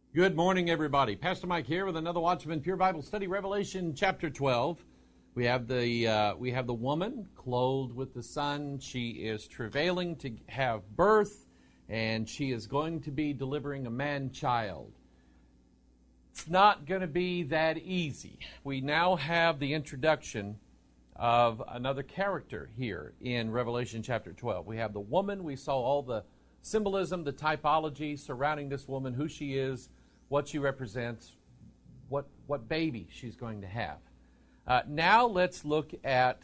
Good morning, everybody. Pastor Mike here with another Watchman Pure Bible Study, Revelation chapter 12. We have the woman clothed with the sun. She is travailing to have birth, and she is going to be delivering a man-child. It's not going to be that easy. We now have the introduction of another character here in Revelation chapter 12. We have the woman. We saw all the symbolism, the typology surrounding this woman, who she is, what she represents, what baby she's going to have. Now let's look at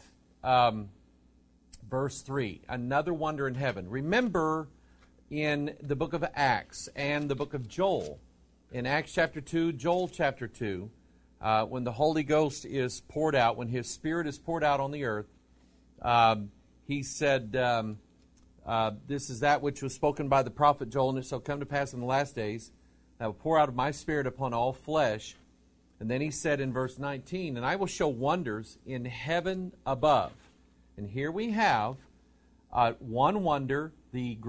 verse 3, another wonder in heaven. Remember in the book of Acts and the book of Joel, in Acts chapter 2, Joel chapter 2, when the Holy Ghost is poured out, when His Spirit is poured out on the earth, He said, this is that which was spoken by the prophet Joel, and it shall come to pass in the last days, I will pour out of my Spirit upon all flesh. And then He said in verse 19, and I will show wonders in heaven above. And here we have one wonder, the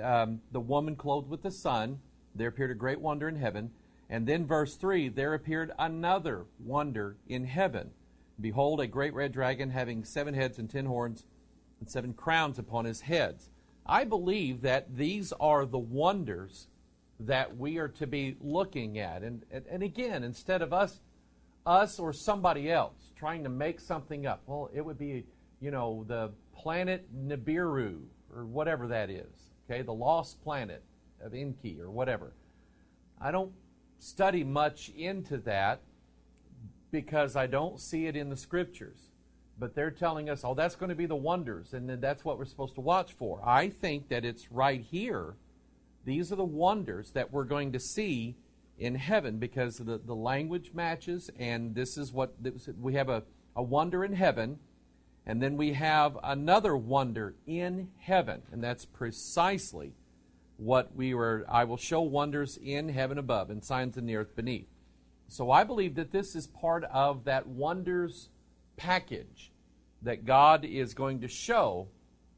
woman clothed with the sun. There appeared a great wonder in heaven. And then verse 3, there appeared another wonder in heaven. Behold, a great red dragon having 7 heads and 10 horns and 7 crowns upon his heads. I believe that these are the wonders that we are to be looking at. And again, instead of us or somebody else trying to make something up, well, it would be, the planet Nibiru or whatever that is, okay, the lost planet of Enki or whatever. I don't study much into that because I don't see it in the Scriptures. But they're telling us, that's going to be the wonders, and then that's what we're supposed to watch for. I think that it's right here. These are the wonders that we're going to see in heaven because the language matches, and this is what we have a wonder in heaven, and then we have another wonder in heaven, and that's precisely what I will show wonders in heaven above and signs in the earth beneath. So I believe that this is part of that wonders package that God is going to show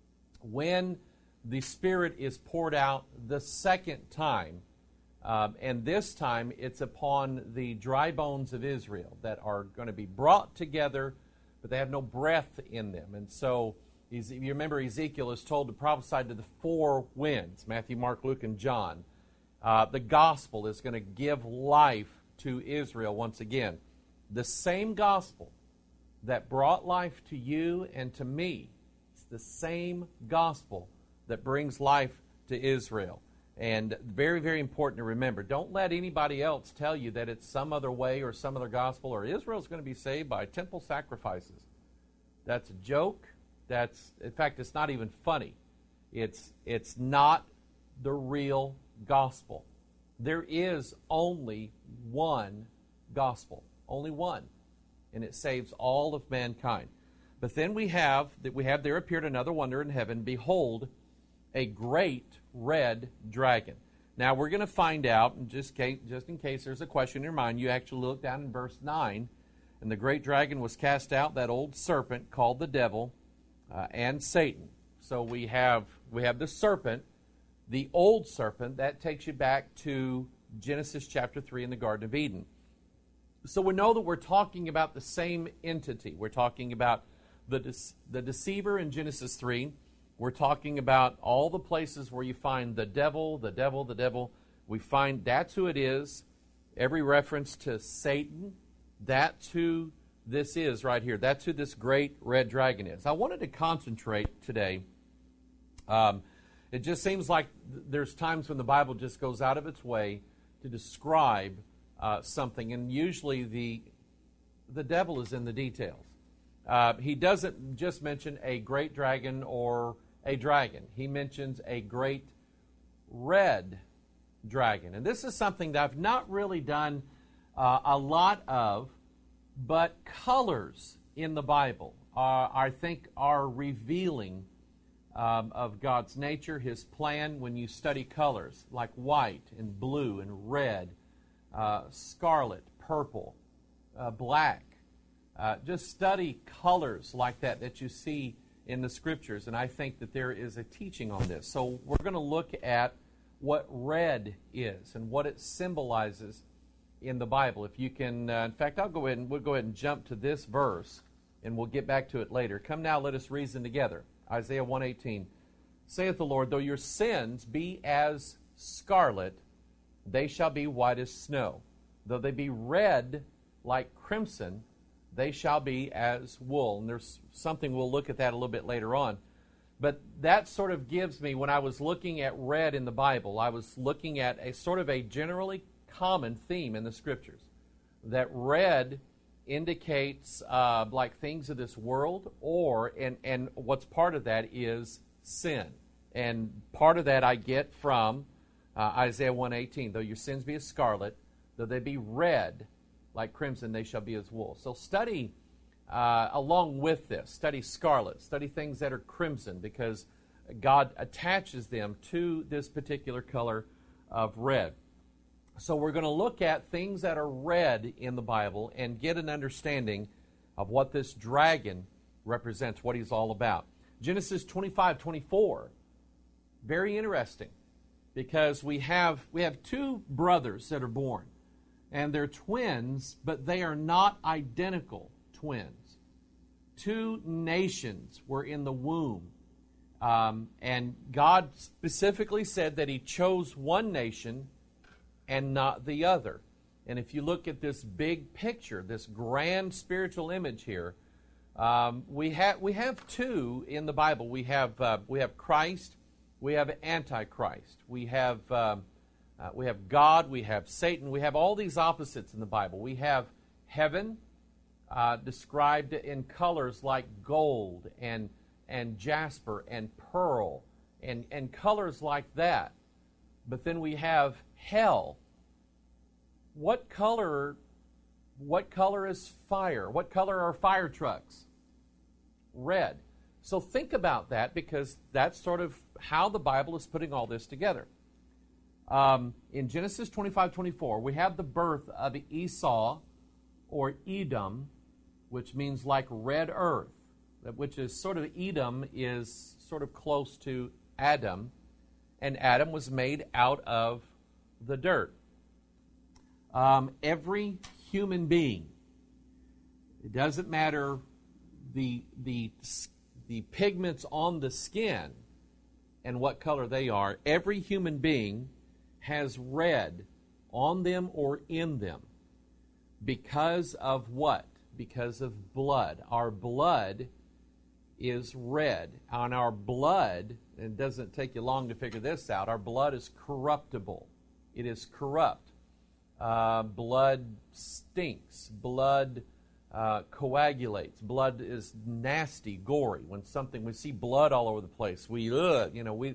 when the Spirit is poured out the second time, and this time it's upon the dry bones of Israel that are going to be brought together, but they have no breath in them. And so, you remember Ezekiel is told to prophesy to the 4 winds, Matthew, Mark, Luke, and John. The gospel is going to give life to Israel once again. The same gospel that brought life to you and to me, it's the same gospel that brings life to Israel. And very, very important to remember. Don't let anybody else tell you that it's some other way or some other gospel or Israel's going to be saved by temple sacrifices. That's a joke. In fact, it's not even funny. It's not the real gospel. There is only one gospel. Only one. And it saves all of mankind. But then we have there appeared another wonder in heaven. Behold, a great red dragon. Now we're going to find out, and just in case there's a question in your mind, you actually look down in verse 9, and the great dragon was cast out, that old serpent called the devil and Satan. So we have the serpent, the old serpent, that takes you back to Genesis chapter 3 in the Garden of Eden. So we know that we're talking about the same entity. We're talking about the deceiver in Genesis 3. We're talking about all the places where you find the devil, the devil, the devil. We find that's who it is. Every reference to Satan, that's who this is right here. That's who this great red dragon is. I wanted to concentrate today. It just seems like there's times when the Bible just goes out of its way to describe something, and usually the devil is in the details. He doesn't just mention a great dragon or a dragon. He mentions a great red dragon. And this is something that I've not really done a lot of, but colors in the Bible I think are revealing of God's nature, His plan. When you study colors like white and blue and red, scarlet, purple, black, just study colors like that you see in the Scriptures, and I think that there is a teaching on this. So we're going to look at what red is and what it symbolizes in the Bible. If you can, in fact, we'll go ahead and jump to this verse, and we'll get back to it later. Come now, let us reason together. Isaiah 1:18, saith the Lord, though your sins be as scarlet, they shall be white as snow. Though they be red like crimson, they shall be as wool. And there's something, we'll look at that a little bit later on. But that sort of gives me, when I was looking at red in the Bible, I was looking at a sort of a generally common theme in the Scriptures. That red indicates like things of this world, and what's part of that is sin. And part of that I get from Isaiah 1:18, though your sins be as scarlet, though they be red like crimson, they shall be as wool. So study along with this. Study scarlet. Study things that are crimson, because God attaches them to this particular color of red. So we're going to look at things that are red in the Bible and get an understanding of what this dragon represents, what he's all about. Genesis 25:24, very interesting, because we have two brothers that are born, and they're twins, but they are not identical twins. Two nations were in the womb, and God specifically said that He chose one nation and not the other. And if you look at this big picture, this grand spiritual image here, we have two in the Bible. We have Christ, we have Antichrist, we have God, we have Satan, we have all these opposites in the Bible. We have heaven described in colors like gold and jasper and pearl and colors like that. But then we have hell. What color is fire? What color are fire trucks? Red. So think about that, because that's sort of how the Bible is putting all this together. In Genesis 25:24, we have the birth of Esau, or Edom, which means like red earth, which is sort of, Edom is sort of close to Adam, and Adam was made out of the dirt. Every human being, it doesn't matter the pigments on the skin and what color they are, every human being has red on them or in them. Because of what? Because of blood. Our blood is red. On our blood, and it doesn't take you long to figure this out, our blood is corruptible. It is corrupt. Blood stinks. Blood coagulates. Blood is nasty, gory. When we see blood all over the place, we're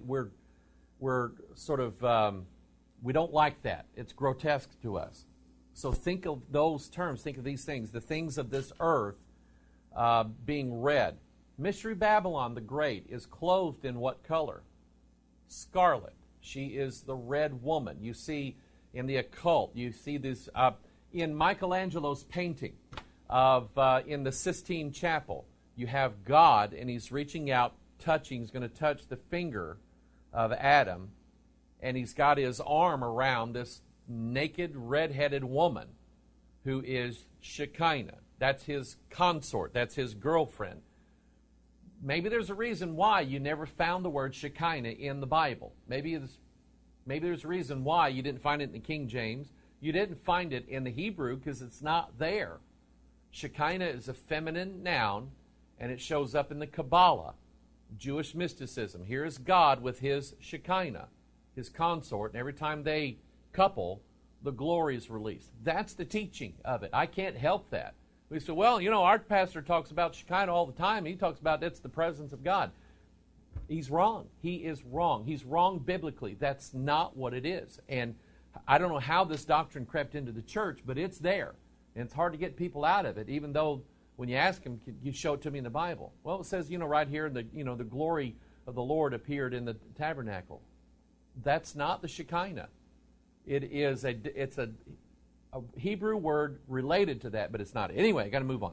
sort of, we don't like that. It's grotesque to us. So think of those terms. Think of these things. The things of this earth being red. Mystery Babylon the Great is clothed in what color? Scarlet. She is the red woman. You see in the occult, you see this in Michelangelo's painting in the Sistine Chapel. You have God, and he's reaching out, he's going to touch the finger of Adam, and he's got his arm around this naked, red-headed woman who is Shekinah. That's his consort. That's his girlfriend. Maybe there's a reason why you never found the word Shekinah in the Bible. Maybe there's a reason why you didn't find it in the King James. You didn't find it in the Hebrew because it's not there. Shekinah is a feminine noun, and it shows up in the Kabbalah, Jewish mysticism. Here is God with his Shekinah, his consort, and every time they couple, the glory is released. That's the teaching of it. I can't help that. We say, well, our pastor talks about Shekinah all the time. He talks about it's the presence of God. He's wrong. He is wrong. He's wrong biblically. That's not what it is. And I don't know how this doctrine crept into the church, but it's there. And it's hard to get people out of it, even though when you ask them, can you show it to me in the Bible? Well, it says, right here, the glory of the Lord appeared in the tabernacle. That's not the Shekinah. It's a Hebrew word related to that, but it's not. Anyway, got to move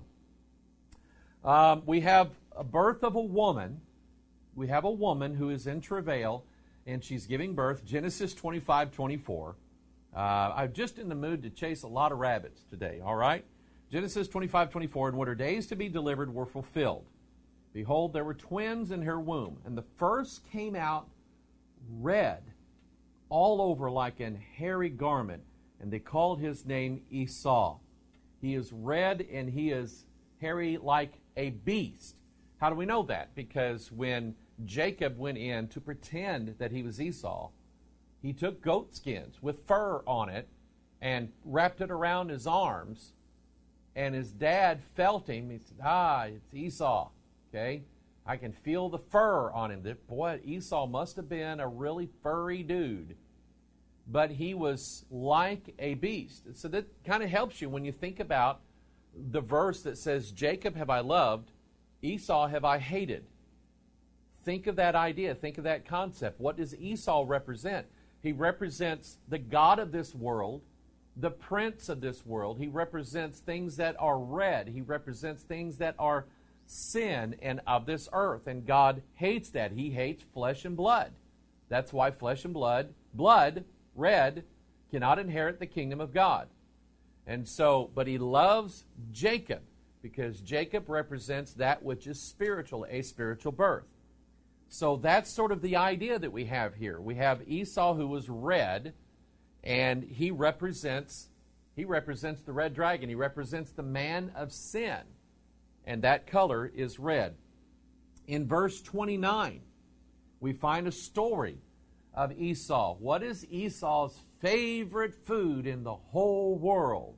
on. We have a birth of a woman. We have a woman who is in travail, and she's giving birth. Genesis 25:24. I'm just in the mood to chase a lot of rabbits today, all right? Genesis 25:24, and when her days to be delivered were fulfilled, behold, there were twins in her womb, and the first came out red, all over like an hairy garment, and they called his name Esau. He is red and he is hairy like a beast. How do we know that? Because when Jacob went in to pretend that he was Esau, he took goat skins with fur on it and wrapped it around his arms, and his dad felt him. He said, it's Esau, okay? I can feel the fur on him. Boy, Esau must have been a really furry dude. But he was like a beast. So that kind of helps you when you think about the verse that says, Jacob have I loved, Esau have I hated. Think of that idea. Think of that concept. What does Esau represent? He represents the god of this world, the prince of this world. He represents things that are red. He represents things that are sin and of this earth. And God hates that. He hates flesh and blood. That's why flesh and blood, red, cannot inherit the kingdom of God. And so, but he loves Jacob because Jacob represents that which is spiritual, a spiritual birth. So that's sort of the idea that we have here. We have Esau who was red, and he represents the red dragon. He represents the man of sin, and that color is red. In verse 29, we find a story of Esau. What is Esau's favorite food in the whole world?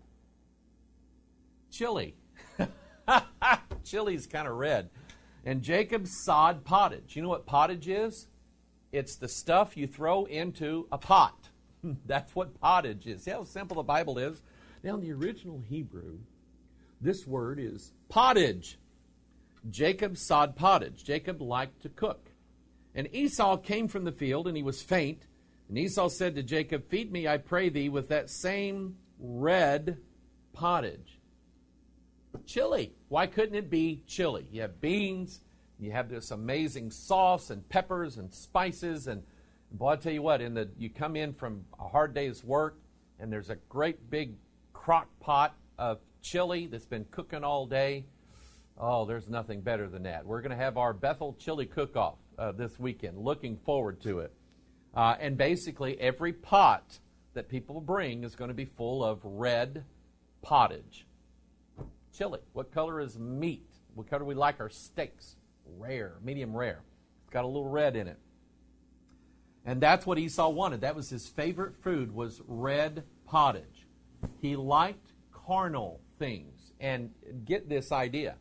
Chili. Chili's kind of red. And Jacob sod pottage. You know what pottage is? It's the stuff you throw into a pot. That's what pottage is. See how simple the Bible is? Now, in the original Hebrew, this word is pottage. Jacob sod pottage. Jacob liked to cook. And Esau came from the field, and he was faint. And Esau said to Jacob, feed me, I pray thee, with that same red pottage. Chili. Why couldn't it be chili? You have beans, you have this amazing sauce and peppers and spices, and boy, I'll tell you what, you come in from a hard day's work, and there's a great big crock pot of chili that's been cooking all day. Oh, there's nothing better than that. We're going to have our Bethel Chili Cook-Off this weekend. Looking forward to it. And basically, every pot that people bring is going to be full of red pottage. Chili. What color is meat? What color do we like our steaks? Rare, medium rare. It's got a little red in it. And that's what Esau wanted. That was his favorite food, was red pottage. He liked carnal things. And get this idea.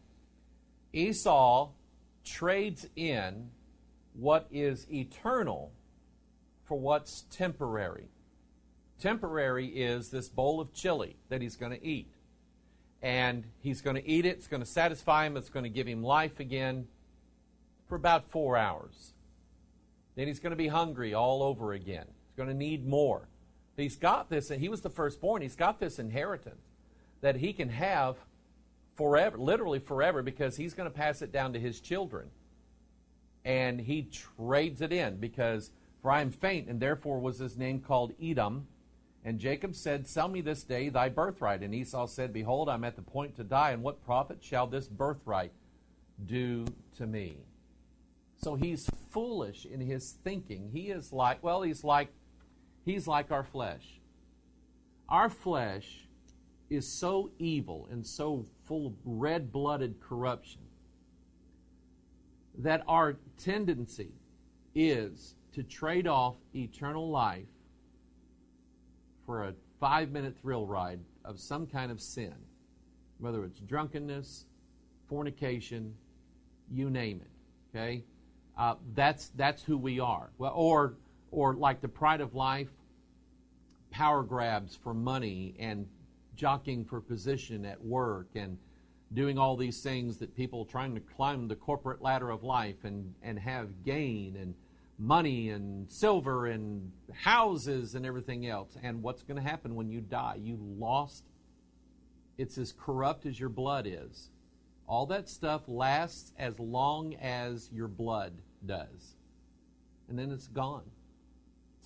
Esau trades in what is eternal for what's temporary. Temporary is this bowl of chili that he's going to eat. And he's going to eat it. It's going to satisfy him. It's going to give him life again for about 4 hours. Then he's going to be hungry all over again. He's going to need more. He's got this, and he was the firstborn. He's got this inheritance that he can have forever, literally forever, because he's going to pass it down to his children. And he trades it in because, for I am faint, and therefore was his name called Edom. And Jacob said, sell me this day thy birthright. And Esau said, behold, I'm at the point to die, and what profit shall this birthright do to me? So he's foolish in his thinking. He is like, well, he's like our flesh. Our flesh is so evil and so full of red-blooded corruption that our tendency is to trade off eternal life for a 5-minute thrill ride of some kind of sin, whether it's drunkenness, fornication, you name it. Okay, that's who we are. Well, or like the pride of life, power grabs for money and jockeying for position at work and doing all these things that people trying to climb the corporate ladder of life and have gain and money and silver and houses and everything else. And what's going to happen when you die? You lost. It's as corrupt as your blood is. All that stuff lasts as long as your blood does. And then it's gone.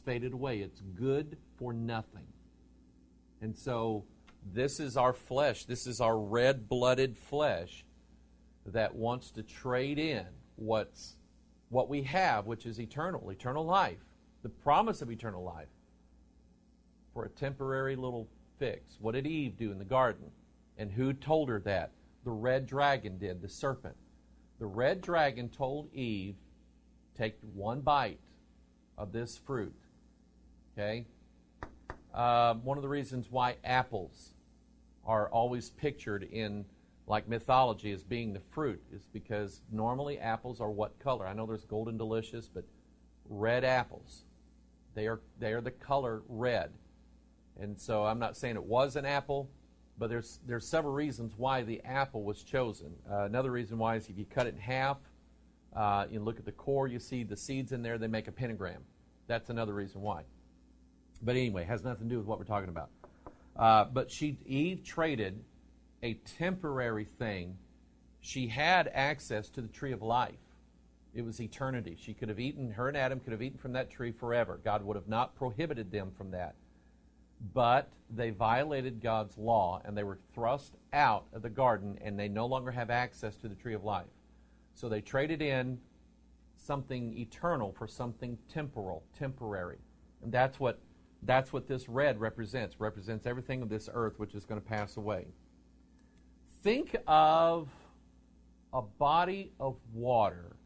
faded away. It's good for nothing. And so this is our flesh. This is our red-blooded flesh that wants to trade in what we have, which is eternal life, the promise of eternal life, for a temporary little fix. What did Eve do in the garden? And who told her that? The red dragon did, the serpent. The red dragon told Eve, take one bite of this fruit. Okay? One of the reasons why apples are always pictured in like mythology as being the fruit is because normally apples are what color? I know there's golden delicious, but red apples, they are the color red. And so I'm not saying it was an apple, but there's several reasons why the apple was chosen. Another reason why is if you cut it in half, you look at the core, you see the seeds in there, they make a pentagram. That's another reason why. But anyway, it has nothing to do with what we're talking about. But Eve traded a temporary thing. She had access to the tree of life. It was eternity. She could have eaten, her and Adam could have eaten from that tree forever. God would have not prohibited them from that. But they violated God's law, and they were thrust out of the garden, and they no longer have access to the tree of life. So they traded in something eternal for something temporary. And that's what this red represents. Represents everything of this earth which is going to pass away. Think of a body of water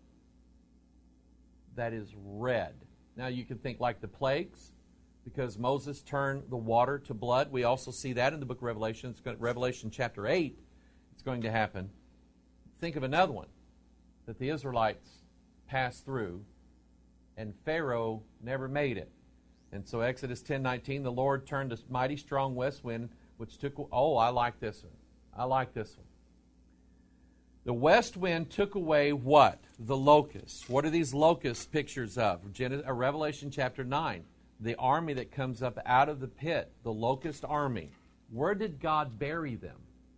that is red. Now you can think like the plagues, because Moses turned the water to blood. We also see that in the book of Revelation. Revelation chapter 8, it's going to happen. Think of another one that the Israelites passed through, and Pharaoh never made it. And so Exodus 10:19, the Lord turned a mighty strong west wind, which took... Oh, I like this one. I like this one. The west wind took away what? The locusts. What are these locusts pictures of? Revelation chapter 9. The army that comes up out of the pit, the locust army. Where did God bury them?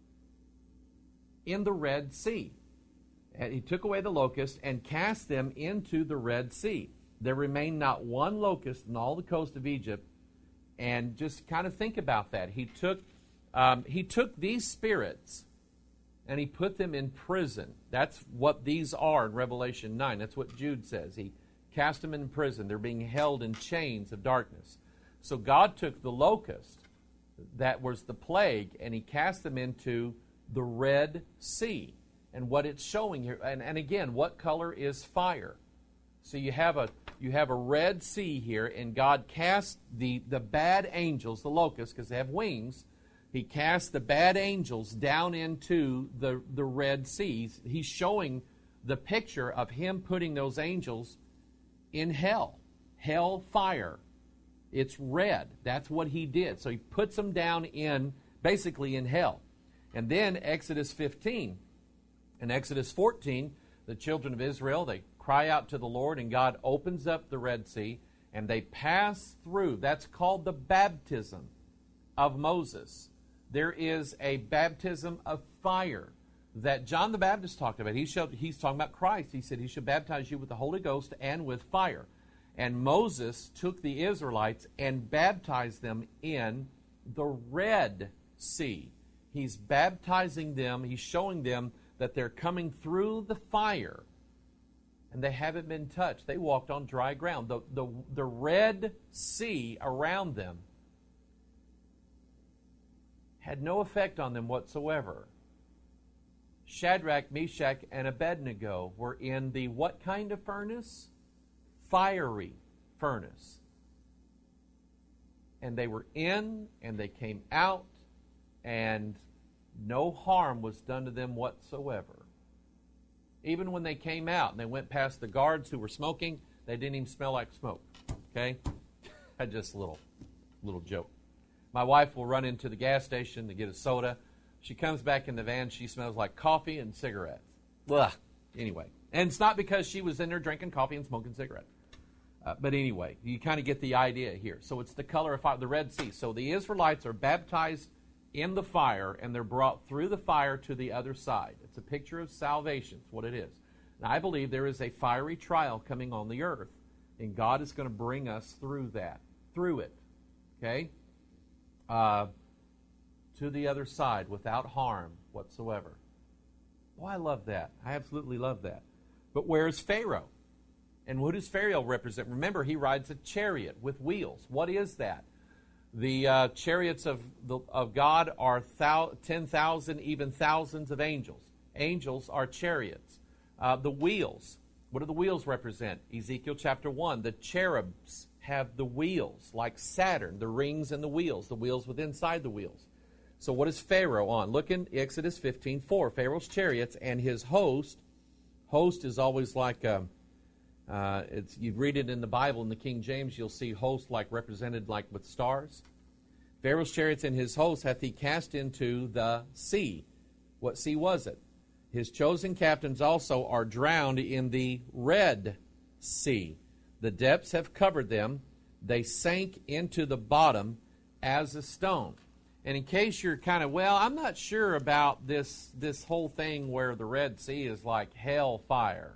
In the Red Sea. And He took away the locusts and cast them into the Red Sea. There remained not one locust in all the coast of Egypt. And just kind of think about that. He took these spirits and He put them in prison. That's what these are in Revelation 9. That's what Jude says. He cast them in prison. They're being held in chains of darkness. So God took the locust, that was the plague, and He cast them into the Red Sea. And what it's showing here, and again, what color is fire? So you have a Red Sea here, and God cast the bad angels, the locusts, because they have wings. He cast the bad angels down into the Red Sea. He's showing the picture of Him putting those angels in hell fire. It's red. That's what He did. So He puts them down basically in hell. And then Exodus 15 and Exodus 14, the children of Israel, they cry out to the Lord, and God opens up the Red Sea, and they pass through. That's called the baptism of Moses. There is a baptism of fire that John the Baptist talked about. He's talking about Christ. He said He should baptize you with the Holy Ghost and with fire. And Moses took the Israelites and baptized them in the Red Sea. He's baptizing them. He's showing them that they're coming through the fire, and they haven't been touched. They walked on dry ground. The Red Sea around them had no effect on them whatsoever. Shadrach, Meshach, and Abednego were in the what kind of furnace? Fiery furnace. And they were in, and they came out, and no harm was done to them whatsoever. Even when they came out and they went past the guards who were smoking, they didn't even smell like smoke. Okay? Just a little joke. My wife will run into the gas station to get a soda. She comes back in the van, she smells like coffee and cigarettes. Ugh. Anyway. And it's not because she was in there drinking coffee and smoking cigarettes. But anyway, you kind of get the idea here. So it's the color of fire, the Red Sea. So the Israelites are baptized in the fire, and they're brought through the fire to the other side. It's a picture of salvation. It's what it is. And I believe there is a fiery trial coming on the earth. And God is going to bring us through it, okay? To the other side without harm whatsoever. Oh, I love that. I absolutely love that. But where is Pharaoh? And what does Pharaoh represent? Remember, he rides a chariot with wheels. What is that? The chariots of God are 10,000, even thousands of angels. Angels are chariots. The wheels, what do the wheels represent? Ezekiel chapter 1, the cherubs have the wheels, like Saturn, the rings and the wheels with inside the wheels. So what is Pharaoh on? Look in Exodus 15:4. Pharaoh's chariots and his host. Host is always like you read it in the Bible in the King James, you'll see host like represented like with stars. Pharaoh's chariots and his host hath he cast into the sea. What sea was it? His chosen captains also are drowned in the Red Sea. The depths have covered them. They sank into the bottom as a stone. And in case you're kind of, I'm not sure about this whole thing where the Red Sea is like hell fire.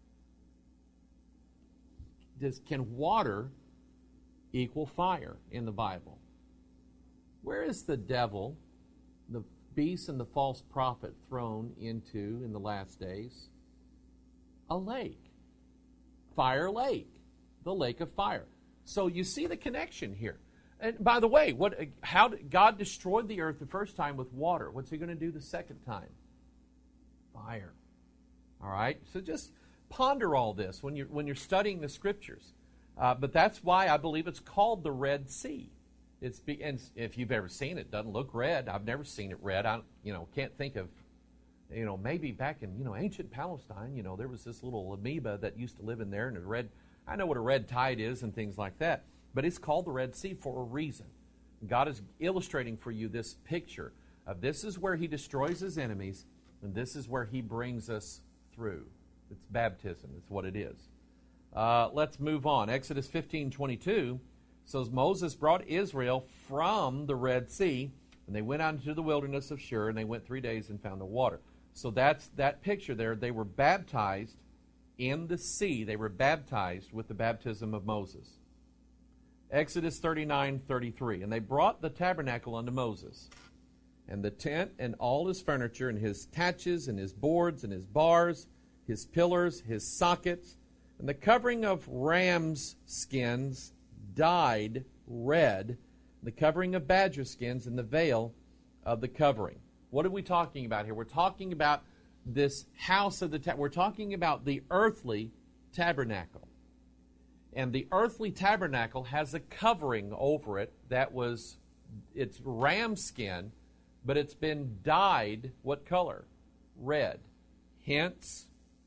Can water equal fire in the Bible? Where is the devil, the beast and the false prophet thrown into in the last days? A lake. Fire lake. The lake of fire. So you see the connection here. And by the way, how did God destroyed the earth the first time with water? What's he going to do the second time? Fire. All right? So just ponder all this when you're studying the Scriptures. But that's why I believe it's called the Red Sea. And if you've ever seen it, it doesn't look red. I've never seen it red. I can't think of, maybe back in, ancient Palestine, there was this little amoeba that used to live in there, and I know what a red tide is and things like that. But it's called the Red Sea for a reason. God is illustrating for you this picture of this is where he destroys his enemies, and this is where he brings us through. It's baptism. It's what it is. Let's move on. Exodus 15:22 says, Moses brought Israel from the Red Sea, and they went out into the wilderness of Shur, and they went 3 days and found no water. So that's that picture there. They were baptized in the sea. They were baptized with the baptism of Moses. Exodus 39:33. And they brought the tabernacle unto Moses, and the tent and all his furniture, and his taches, and his boards, and his bars, his pillars, his sockets, and the covering of rams' skins dyed red, the covering of badger skins, and the veil of the covering. What are we talking about here? We're talking about this house of the we're talking about the earthly tabernacle. And the earthly tabernacle has a covering over it it's ram skin, but it's been dyed, what color? Red. Hence,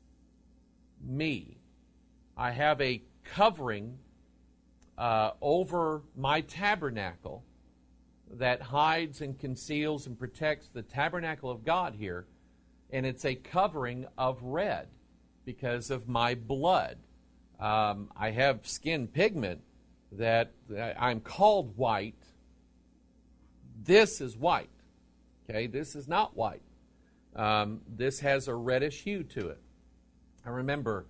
me. I have a covering over my tabernacle that hides and conceals and protects the tabernacle of God here, and it's a covering of red because of my blood. I have skin pigment that I'm called white. This is white. Okay, this is not white. This has a reddish hue to it. I remember,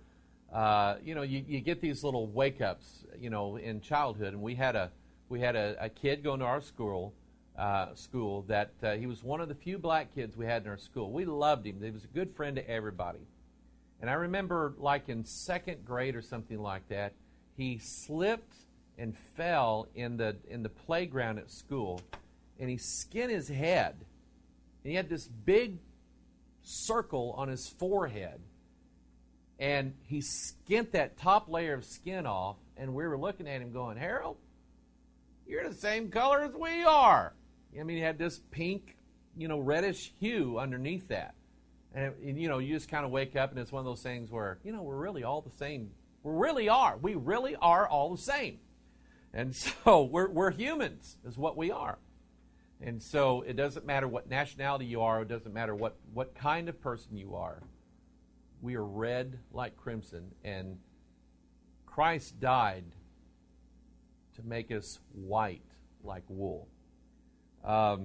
you get these little wake-ups, in childhood, and we had a kid going to our school that he was one of the few black kids we had in our school. We loved him. He was a good friend to everybody. And I remember, like in second grade or something like that, he slipped and fell in the playground at school, and he skinned his head. And he had this big circle on his forehead, and he skinned that top layer of skin off, and we were looking at him going, Harold, you're the same color as we are. I mean, he had this pink, reddish hue underneath that. And, you just kind of wake up, and it's one of those things where, we're really all the same. We really are all the same. And so we're humans is what we are. And so it doesn't matter what nationality you are. It doesn't matter what kind of person you are. We are red like crimson. And Christ died to make us white like wool.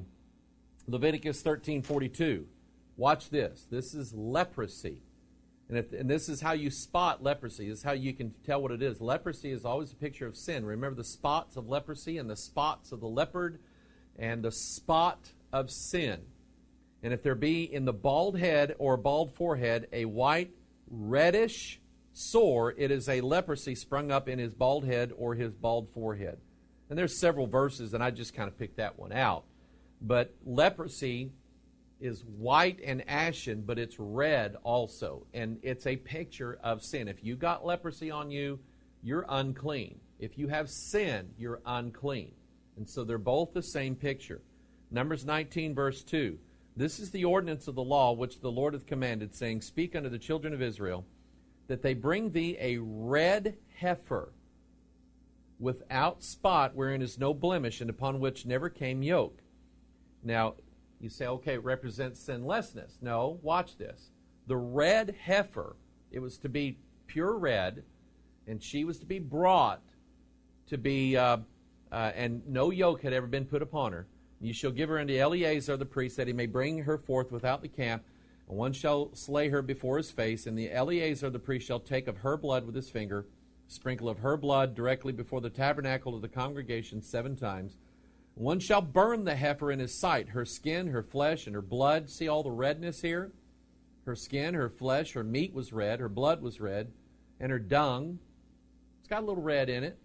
Leviticus 13:42. Watch this. This is leprosy. And this is how you spot leprosy. This is how you can tell what it is. Leprosy is always a picture of sin. Remember the spots of leprosy and the spots of the leopard and the spot of sin. And if there be in the bald head or bald forehead a white, reddish sore, it is a leprosy sprung up in his bald head or his bald forehead. And there's several verses, and I just kind of picked that one out. But leprosy is white and ashen, but it's red also. And it's a picture of sin. If you got leprosy on you, you're unclean. If you have sin, you're unclean. And so they're both the same picture. Numbers 19, verse 2. This is the ordinance of the law which the Lord hath commanded, saying, Speak unto the children of Israel, that they bring thee a red heifer without spot, wherein is no blemish, and upon which never came yoke. Now, you say, okay, it represents sinlessness. No, watch this. The red heifer, it was to be pure red, and she was to be brought to be, and no yoke had ever been put upon her. You shall give her unto Eleazar the priest, that he may bring her forth without the camp, and one shall slay her before his face, and the Eleazar the priest shall take of her blood with his finger, sprinkle of her blood directly before the tabernacle of the congregation 7 times. One shall burn the heifer in his sight, her skin, her flesh, and her blood. See all the redness here? Her skin, her flesh, her meat was red, her blood was red, and her dung, it's got a little red in it,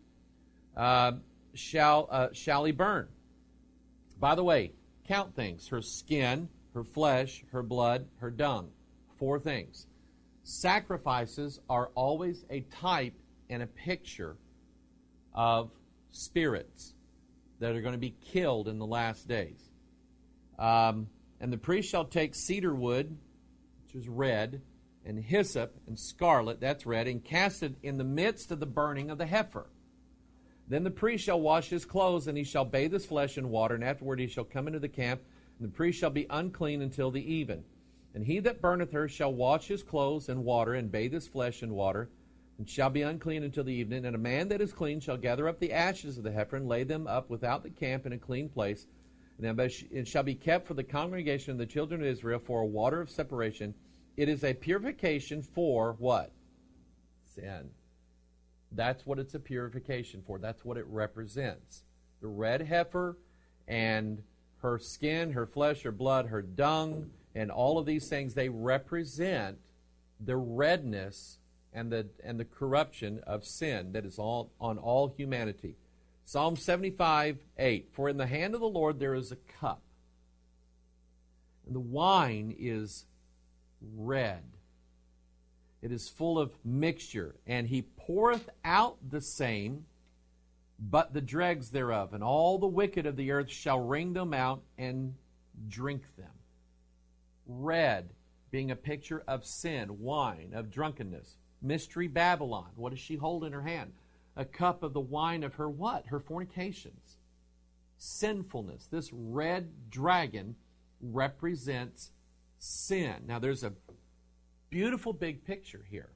shall he burn. By the way, count things. Her skin, her flesh, her blood, her dung. 4 things. Sacrifices are always a type and a picture of spirits that are going to be killed in the last days. And the priest shall take cedar wood, which is red, and hyssop and scarlet, that's red, and cast it in the midst of the burning of the heifer. Then the priest shall wash his clothes, and he shall bathe his flesh in water, and afterward he shall come into the camp, and the priest shall be unclean until the even. And he that burneth her shall wash his clothes in water, and bathe his flesh in water, and shall be unclean until the evening. And a man that is clean shall gather up the ashes of the heifer, and lay them up without the camp in a clean place. And it shall be kept for the congregation of the children of Israel for a water of separation. It is a purification for what? Sin. That's what it's a purification for. That's what it represents. The red heifer and her skin, her flesh, her blood, her dung, and all of these things, they represent the redness and the corruption of sin that is on all humanity. Psalm 75:8. For in the hand of the Lord there is a cup, and the wine is red. It is full of mixture, and he poureth out the same, but the dregs thereof, and all the wicked of the earth shall wring them out and drink them. Red being a picture of sin, wine, of drunkenness. Mystery Babylon, what does she hold in her hand? A cup of the wine of her what? Her fornications. Sinfulness. This red dragon represents sin. Now there's a beautiful big picture here.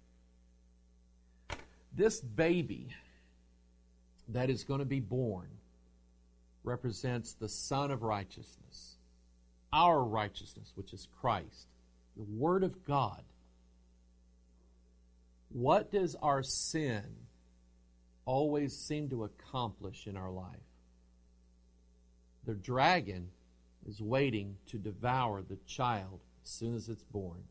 This baby that is going to be born represents the Son of Righteousness, our righteousness, which is Christ, the Word of God. What does our sin always seem to accomplish in our life? The dragon is waiting to devour the child as soon as it's born.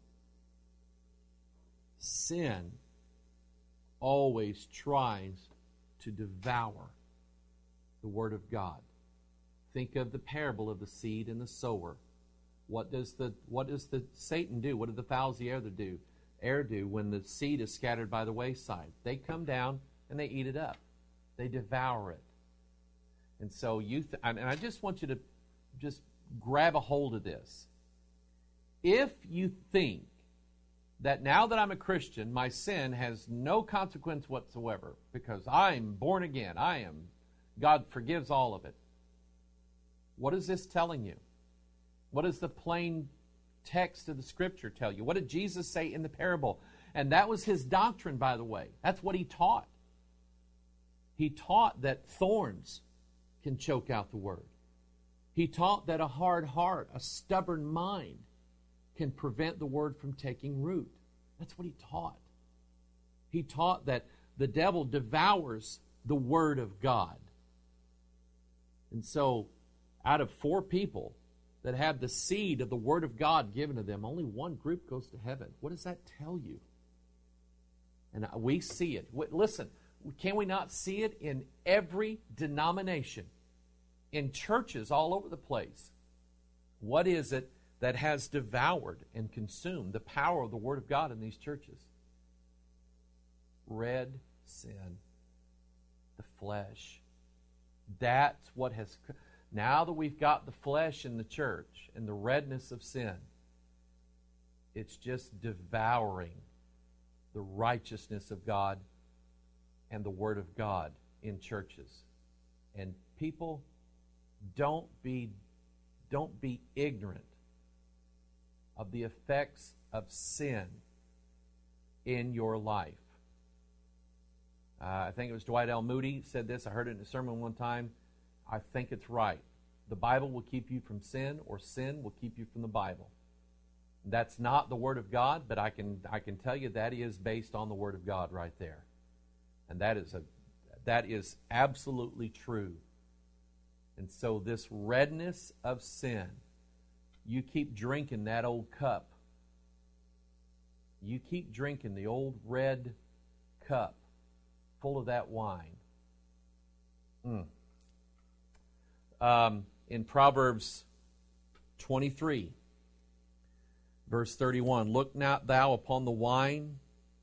Sin always tries to devour the Word of God. Think of the parable of the seed and the sower. What does the Satan do? What do the fowls of the air do when the seed is scattered by the wayside? They come down and they eat it up. They devour it. And so and I just want you to just grab a hold of this. If you think that now that I'm a Christian, my sin has no consequence whatsoever because I'm born again, God forgives all of it. What is this telling you? What does the plain text of the Scripture tell you? What did Jesus say in the parable? And that was his doctrine, by the way. That's what he taught. He taught that thorns can choke out the Word. He taught that a hard heart, a stubborn mind, can prevent the Word from taking root. That's what he taught. He taught that the devil devours the Word of God. And so, out of 4 people that have the seed of the Word of God given to them, only one group goes to heaven. What does that tell you? And we see it. Listen, can we not see it in every denomination? In churches all over the place. What is it that has devoured and consumed the power of the Word of God in these churches? Red sin. The flesh. That's what has... Now that we've got the flesh in the church and the redness of sin, it's just devouring the righteousness of God and the Word of God in churches. And people, don't be ignorant of the effects of sin in your life. I think it was Dwight L. Moody said this. I heard it in a sermon one time. I think it's right. The Bible will keep you from sin, or sin will keep you from the Bible. That's not the Word of God, but I can tell you that is based on the Word of God right there. And that is absolutely true. And so this redness of sin, you keep drinking that old cup. You keep drinking the old red cup full of that wine. In Proverbs 23, verse 31, look not thou upon the wine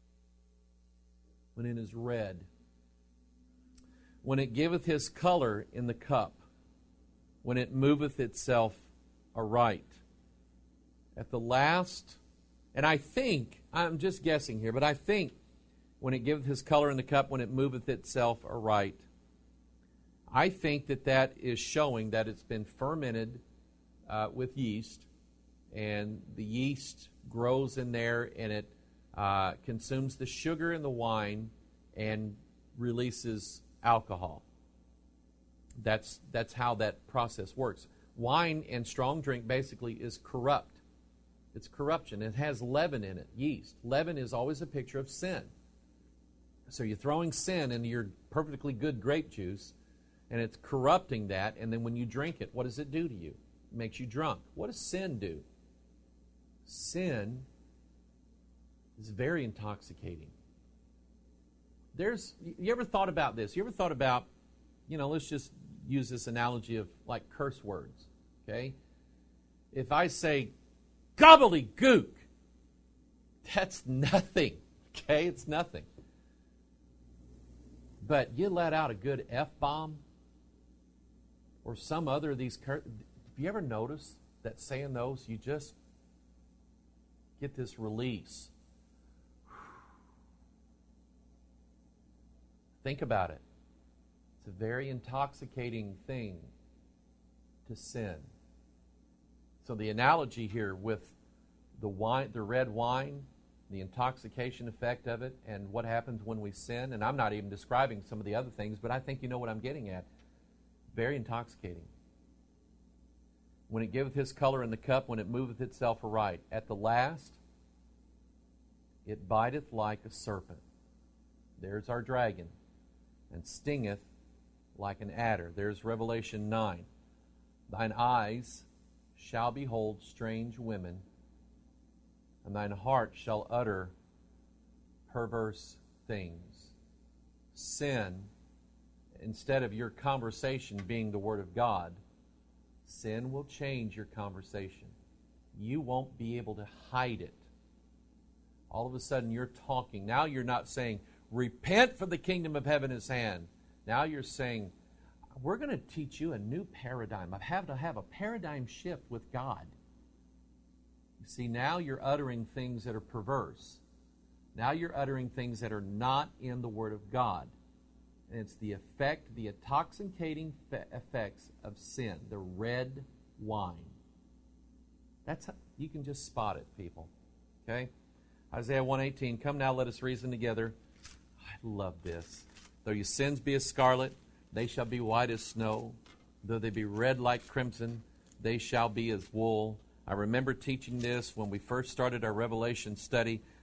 when it is red, when it giveth his color in the cup, when it moveth itself aright. At the last, and I think, I'm just guessing here, but I think when it giveth his color in the cup, when it moveth itself aright, I think that is showing that it's been fermented with yeast, and the yeast grows in there, and it consumes the sugar in the wine and releases alcohol. That's how that process works. Wine and strong drink basically is corrupt. It's corruption. It has leaven in it, yeast. Leaven is always a picture of sin. So you're throwing sin into your perfectly good grape juice, and it's corrupting that, and then when you drink it, what does it do to you? It makes you drunk. What does sin do? Sin is very intoxicating. You ever thought about this? You ever thought about, let's just use this analogy of like curse words, okay? If I say gobbledygook, that's nothing, okay? It's nothing. But you let out a good F-bomb or some other of these have you ever noticed that saying those, you just get this release? Think about it. It's a very intoxicating thing to sin. So the analogy here with the wine, the red wine, the intoxication effect of it, and what happens when we sin, and I'm not even describing some of the other things, but I think you know what I'm getting at. Very intoxicating. When it giveth his color in the cup, when it moveth itself aright. At the last, it biteth like a serpent. There's our dragon. And stingeth like an adder. There's Revelation 9. Thine eyes shall behold strange women, and thine heart shall utter perverse things. Sin, instead of your conversation being the Word of God, sin will change your conversation. You won't be able to hide it. All of a sudden you're talking. Now you're not saying, repent, for the kingdom of heaven is hand. Now you're saying, we're going to teach you a new paradigm. I have to have a paradigm shift with God. You see, now you're uttering things that are perverse. Now you're uttering things that are not in the Word of God. And it's the intoxicating effects of sin, the red wine. That's how, you can just spot it, people. Okay? Isaiah 1:18, come now, let us reason together. I love this. Though your sins be as scarlet, they shall be white as snow. Though they be red like crimson, they shall be as wool. I remember teaching this when we first started our Revelation study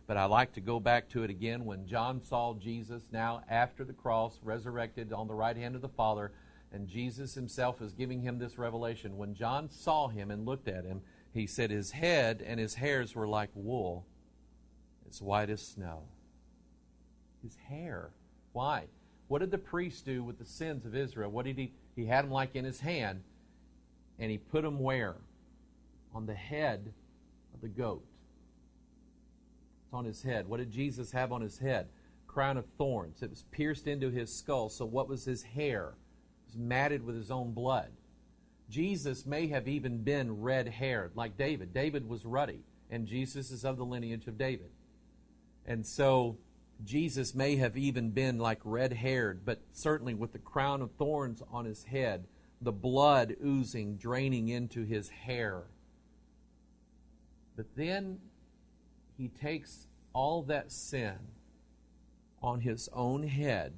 but I like to go back to it again when John saw Jesus now after the cross, resurrected on the right hand of the Father, and Jesus himself is giving him this revelation. When John saw him and looked at him, he said his head and his hairs were like wool, as white as snow. His hair. Why? What did the priest do with the sins of Israel? What did he had them like in his hand, and he put them where? On the head of the goat. It's on his head. What did Jesus have on his head? Crown of thorns. It was pierced into his skull. So what was his hair? It was matted with his own blood. Jesus may have even been red-haired, like David. David was ruddy, and Jesus is of the lineage of David. And so Jesus may have even been like red-haired, but certainly with the crown of thorns on his head, the blood oozing, draining into his hair. But then he takes all that sin on his own head,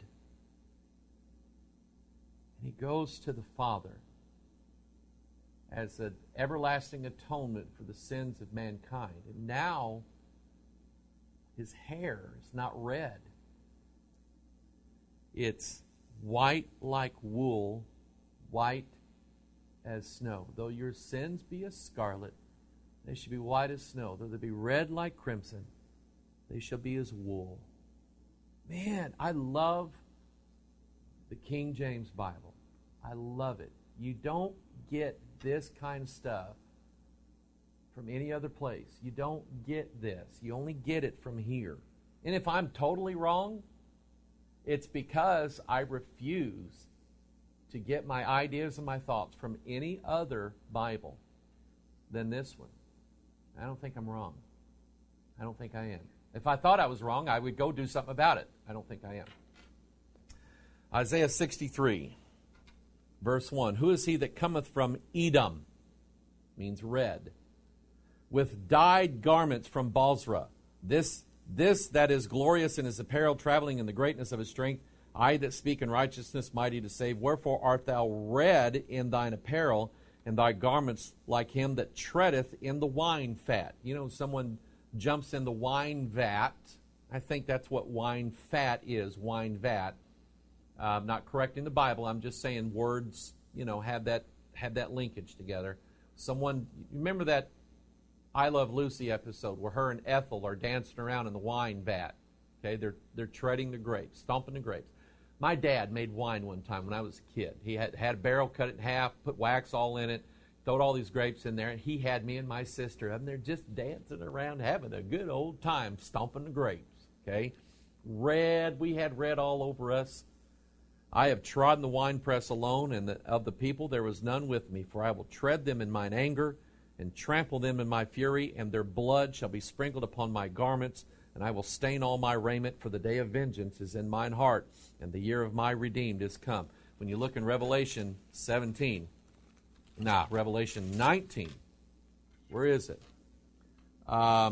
and he goes to the Father as an everlasting atonement for the sins of mankind. And now his hair is not red. It's white like wool, white as snow. Though your sins be as scarlet, they shall be white as snow. Though they be red like crimson, they shall be as wool. Man, I love the King James Bible. I love it. You don't get this kind of stuff from any other place. You don't get this. You only get it from here. And if I'm totally wrong, it's because I refuse to get my ideas and my thoughts from any other Bible than this one. I don't think I'm wrong. I don't think I am. If I thought I was wrong, I would go do something about it. I don't think I am. Isaiah 63, verse 1. Who is he that cometh from Edom? Means red. With dyed garments from Bozrah. This that is glorious in his apparel, traveling in the greatness of his strength. I that speak in righteousness, mighty to save. Wherefore art thou red in thine apparel, and thy garments like him that treadeth in the wine fat. You know, someone jumps in the wine vat. I think that's what wine fat is, wine vat. I'm not correcting the Bible. I'm just saying words, have that linkage together. Someone, remember that I Love Lucy episode where her and Ethel are dancing around in the wine vat. Okay, they're treading the grapes, stomping the grapes. My dad made wine one time when I was a kid. He had a barrel, cut it in half, put wax all in it, throwed all these grapes in there, and he had me and my sister up there just dancing around, having a good old time, stomping the grapes. Okay, red, we had red all over us. I have trodden the winepress alone, and of the people there was none with me, for I will tread them in mine anger, and trample them in my fury, and their blood shall be sprinkled upon my garments, and I will stain all my raiment, for the day of vengeance is in mine heart, and the year of my redeemed is come. When you look in Revelation 19, where is it? I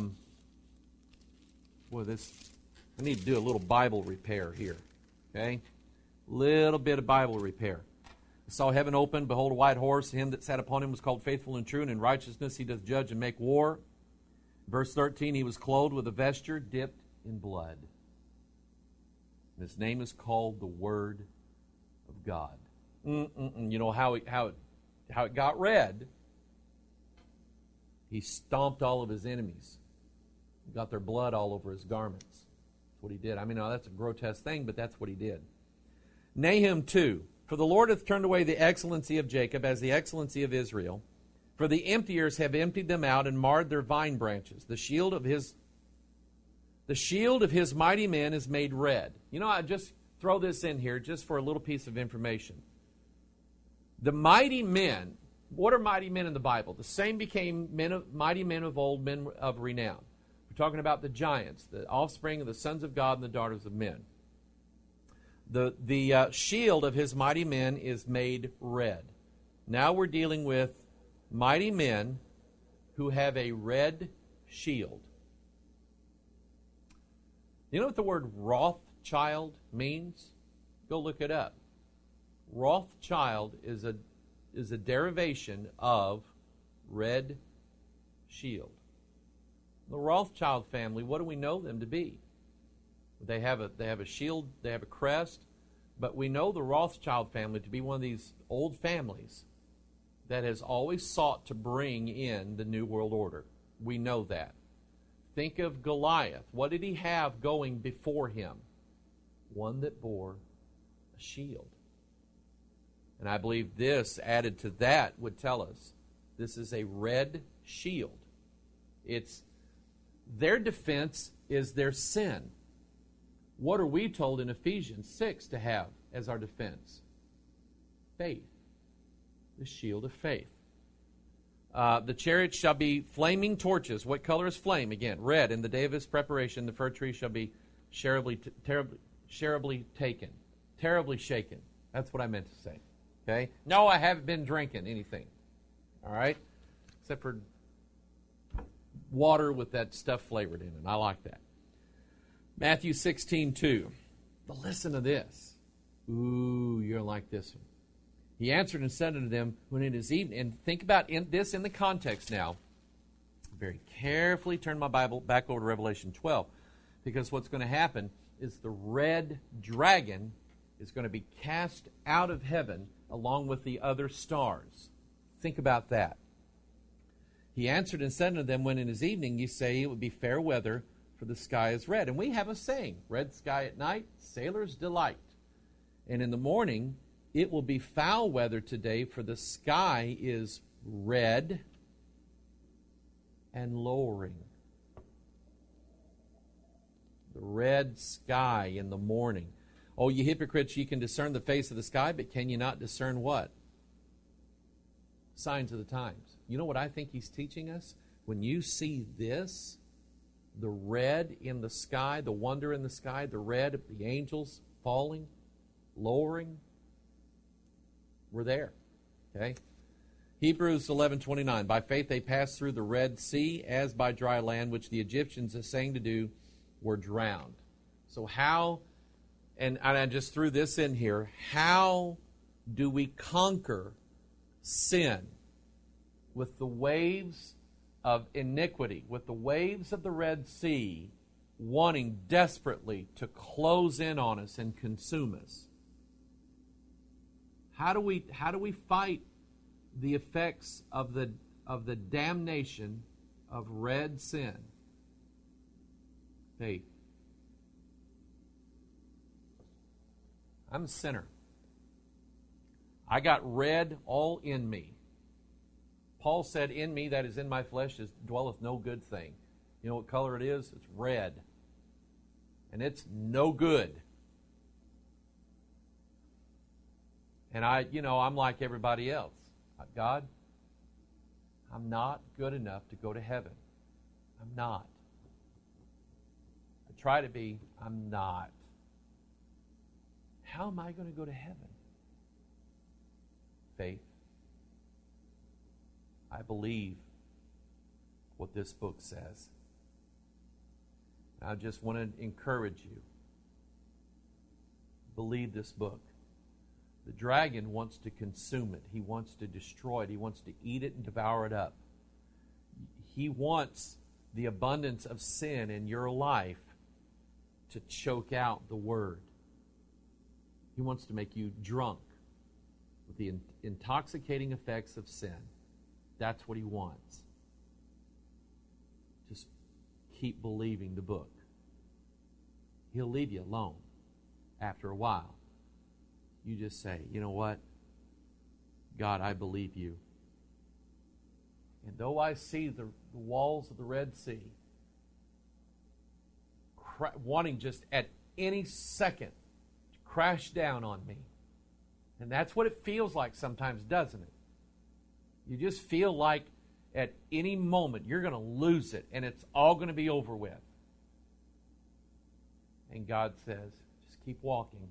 need to do a little Bible repair here, okay? Little bit of Bible repair. I saw heaven open, behold a white horse. Him that sat upon him was called Faithful and True, and in righteousness he doth judge and make war. Verse 13, he was clothed with a vesture dipped in blood. And his name is called the Word of God. You know how it got red? He stomped all of his enemies. He got their blood all over his garments. That's what he did. I mean, now that's a grotesque thing, but that's what he did. Nahum 2. For the Lord hath turned away the excellency of Jacob as the excellency of Israel. For the emptiers have emptied them out and marred their vine branches. The shield of his mighty men is made red. I just throw this in here just for a little piece of information. The mighty men, what are mighty men in the Bible? The same became mighty men of old, men of renown. We're talking about the giants, the offspring of the sons of God and the daughters of men. The shield of his mighty men is made red. Now we're dealing with mighty men who have a red shield. You know what the word Rothschild means? Go look it up. Rothschild is a derivation of red shield. The Rothschild family, what do we know them to be? They have a shield, they have a crest, but we know the Rothschild family to be one of these old families that has always sought to bring in the New World Order. We know that. Think of Goliath. What did he have going before him? One that bore a shield. And I believe this, added to that, would tell us this is a red shield. It's their defense is their sin. What are we told in Ephesians 6 to have as our defense? Faith. The shield of faith. The chariots shall be flaming torches. What color is flame? Again, red. In the day of his preparation, the fir tree shall be terribly taken. Terribly shaken. That's what I meant to say. Okay? No, I haven't been drinking anything. All right? Except for water with that stuff flavored in it. I like that. Matthew 16:2. But listen to this. Ooh, you're like this one. He answered and said unto them, when it is evening, and think about this in the context now. Very carefully turn my Bible back over to Revelation 12, because what's going to happen is the red dragon is going to be cast out of heaven along with the other stars. Think about that. He answered and said unto them, when it is evening, ye say it would be fair weather, for the sky is red. And we have a saying, red sky at night, sailor's delight. And in the morning, it will be foul weather today, for the sky is red and lowering. The red sky in the morning. Oh, ye hypocrites, ye can discern the face of the sky, but can ye not discern what? Signs of the times. You know what I think he's teaching us? When you see this, the red in the sky, the wonder in the sky, the red of the angels falling, lowering, we're there. Okay? Hebrews 11:29. By faith they passed through the Red Sea as by dry land, which the Egyptians, saying to do, were drowned. So how, and I just threw this in here, how do we conquer sin? With the waves of iniquity, with the waves of the Red Sea wanting desperately to close in on us and consume us. How do we fight the effects of the damnation of red sin? Faith. I'm a sinner. I got red all in me. Paul said, in me, that is in my flesh, dwelleth no good thing. You know what color it is? It's red. And it's no good. And I'm like everybody else. God, I'm not good enough to go to heaven. I'm not. I try to be. I'm not. How am I going to go to heaven? Faith. I believe what this book says. I just want to encourage you. Believe this book. The dragon wants to consume it. He wants to destroy it. He wants to eat it and devour it up. He wants the abundance of sin in your life to choke out the Word. He wants to make you drunk with the intoxicating effects of sin. That's what he wants. Just keep believing the book. He'll leave you alone after a while. You just say, you know what? God, I believe you. And though I see the walls of the Red Sea wanting just at any second to crash down on me, and that's what it feels like sometimes, doesn't it? You just feel like at any moment you're going to lose it and it's all going to be over with. And God says, just keep walking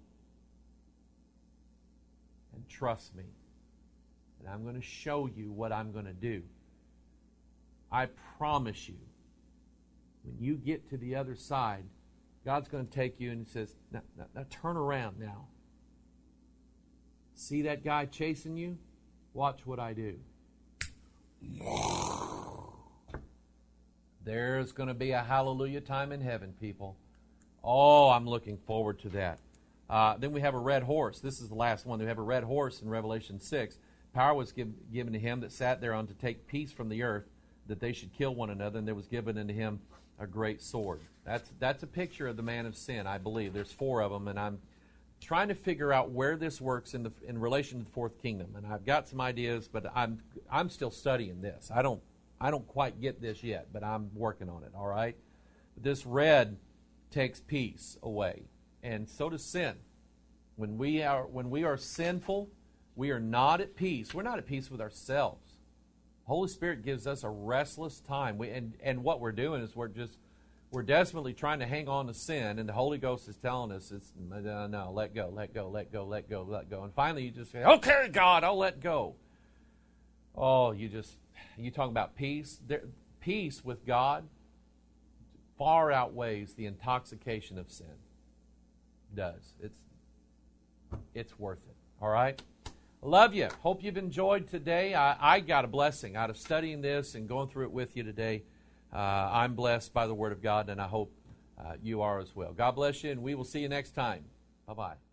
and trust me. And I'm going to show you what I'm going to do. I promise you, when you get to the other side, God's going to take you and He says, now turn around now. See that guy chasing you? Watch what I do. There's going to be a hallelujah time in heaven, people. Oh, I'm looking forward to that. Then we have a red horse. This is the last one. We have a red horse in Revelation 6. Power was given to him that sat thereon to take peace from the earth, that they should kill one another, and there was given unto him a great sword. That's a picture of the man of sin, I believe. There's 4 of them, and I'm trying to figure out where this works in relation to the 4th kingdom. And I've got some ideas, but I'm still studying this. I don't quite get this yet, but I'm working on it, all right? This red takes peace away, and so does sin. When we are sinful, we are not at peace. We're not at peace with ourselves. Holy Spirit gives us a restless time. And what we're doing is we're desperately trying to hang on to sin, and the Holy Ghost is telling us, no, let go, let go, let go, let go, let go. And finally you just say, okay, God, I'll let go. Oh, you talk about peace. Peace with God far outweighs the intoxication of sin. It does. It's worth it. All right? I love you. Hope you've enjoyed today. I got a blessing out of studying this and going through it with you today. I'm blessed by the Word of God, and I hope you are as well. God bless you, and we will see you next time. Bye-bye.